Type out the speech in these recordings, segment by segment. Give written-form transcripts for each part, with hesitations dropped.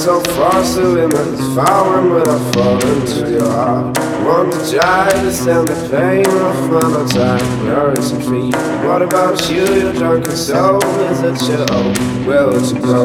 so far, so in this fire when I fall into your heart. Want to try to stand the pain of my time, nourish and feed. What about you, your drunken soul? Is it your own will to go?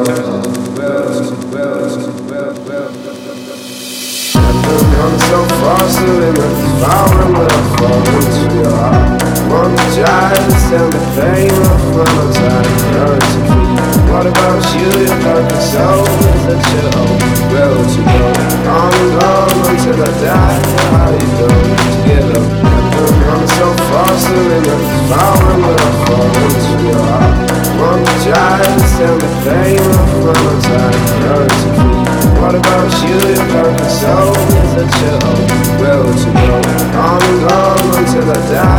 I'm so far, so in this fire when I fall into your heart. Want to try to stand the pain of my time, nourish and feed. What about you, your drunken soul? Is it your own will to go? On and on until I die. How you doing? Together. I'm so far, so in the fire when I fall into your heart. Want to try to stand the pain of my time, nourish and feed. What about you, your drunken soul? Is it your own will to go? On and on until I die.